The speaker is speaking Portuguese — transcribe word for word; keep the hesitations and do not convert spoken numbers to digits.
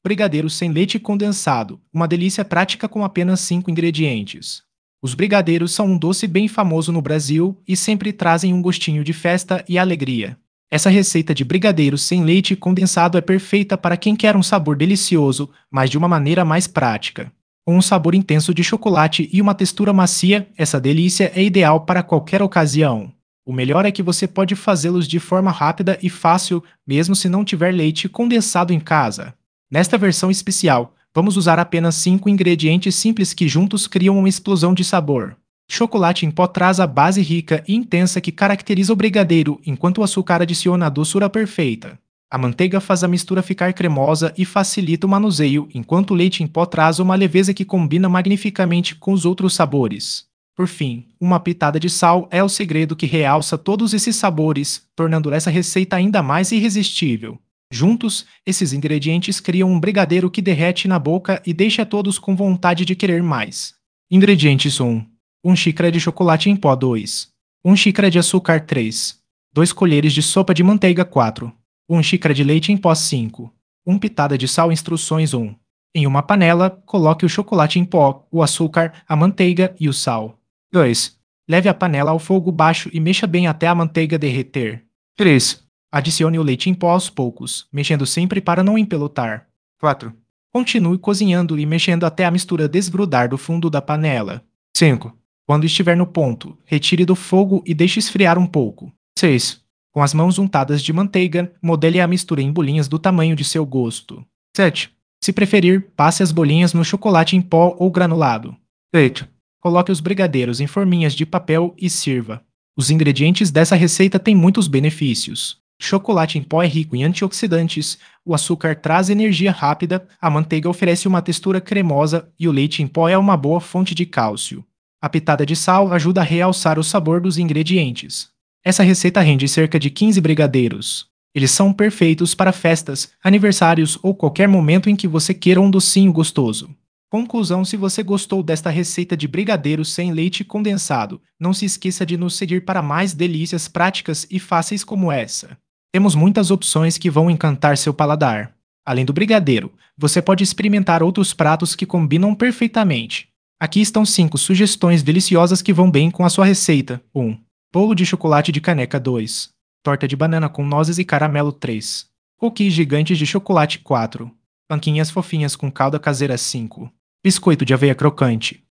Brigadeiro sem leite condensado, uma delícia prática com apenas cinco ingredientes. Os brigadeiros são um doce bem famoso no Brasil e sempre trazem um gostinho de festa e alegria. Essa receita de brigadeiros sem leite condensado é perfeita para quem quer um sabor delicioso, mas de uma maneira mais prática. Com um sabor intenso de chocolate e uma textura macia, essa delícia é ideal para qualquer ocasião. O melhor é que você pode fazê-los de forma rápida e fácil, mesmo se não tiver leite condensado em casa. Nesta versão especial, vamos usar apenas cinco ingredientes simples que juntos criam uma explosão de sabor. Chocolate em pó traz a base rica e intensa que caracteriza o brigadeiro, enquanto o açúcar adiciona a doçura perfeita. A manteiga faz a mistura ficar cremosa e facilita o manuseio, enquanto o leite em pó traz uma leveza que combina magnificamente com os outros sabores. Por fim, uma pitada de sal é o segredo que realça todos esses sabores, tornando essa receita ainda mais irresistível. Juntos, esses ingredientes criam um brigadeiro que derrete na boca e deixa todos com vontade de querer mais. Ingredientes um. um xícara de chocolate em pó dois. uma xícara de açúcar três. dois colheres de sopa de manteiga quatro. uma xícara de leite em pó cinco. uma pitada de sal. Instruções um. Em uma panela, coloque o chocolate em pó, o açúcar, a manteiga e o sal. dois. Leve a panela ao fogo baixo e mexa bem até a manteiga derreter. três. Adicione o leite em pó aos poucos, mexendo sempre para não empelotar. quatro. Continue cozinhando e mexendo até a mistura desgrudar do fundo da panela. cinco. Quando estiver no ponto, retire do fogo e deixe esfriar um pouco. seis. Com as mãos untadas de manteiga, modele a mistura em bolinhas do tamanho de seu gosto. sete. Se preferir, passe as bolinhas no chocolate em pó ou granulado. oito. Coloque os brigadeiros em forminhas de papel e sirva. Os ingredientes dessa receita têm muitos benefícios. Chocolate em pó é rico em antioxidantes, o açúcar traz energia rápida, a manteiga oferece uma textura cremosa e o leite em pó é uma boa fonte de cálcio. A pitada de sal ajuda a realçar o sabor dos ingredientes. Essa receita rende cerca de quinze brigadeiros. Eles são perfeitos para festas, aniversários ou qualquer momento em que você queira um docinho gostoso. Conclusão: se você gostou desta receita de brigadeiro sem leite condensado, não se esqueça de nos seguir para mais delícias práticas e fáceis como essa. Temos muitas opções que vão encantar seu paladar. Além do brigadeiro, você pode experimentar outros pratos que combinam perfeitamente. Aqui estão cinco sugestões deliciosas que vão bem com a sua receita. um. Bolo de chocolate de caneca dois. Torta de banana com nozes e caramelo três. Cookies gigantes de chocolate quatro. Panquinhas fofinhas com calda caseira cinco. Biscoito de aveia crocante.